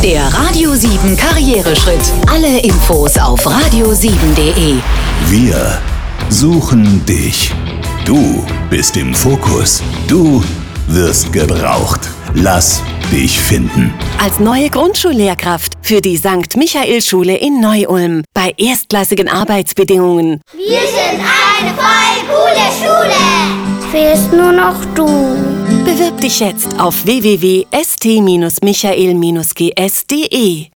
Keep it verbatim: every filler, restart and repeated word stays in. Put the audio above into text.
Der Radio sieben Karriereschritt. Alle Infos auf radio sieben punkt de. Wir suchen dich. Du bist im Fokus. Du wirst gebraucht. Lass dich finden. Als neue Grundschullehrkraft für die Sankt Michael Schule in Neu-Ulm. Bei erstklassigen Arbeitsbedingungen. Wir sind eine voll coole Schule. Fehlst nur noch du. Bewirb dich jetzt auf w w w punkt s t michael g s punkt de.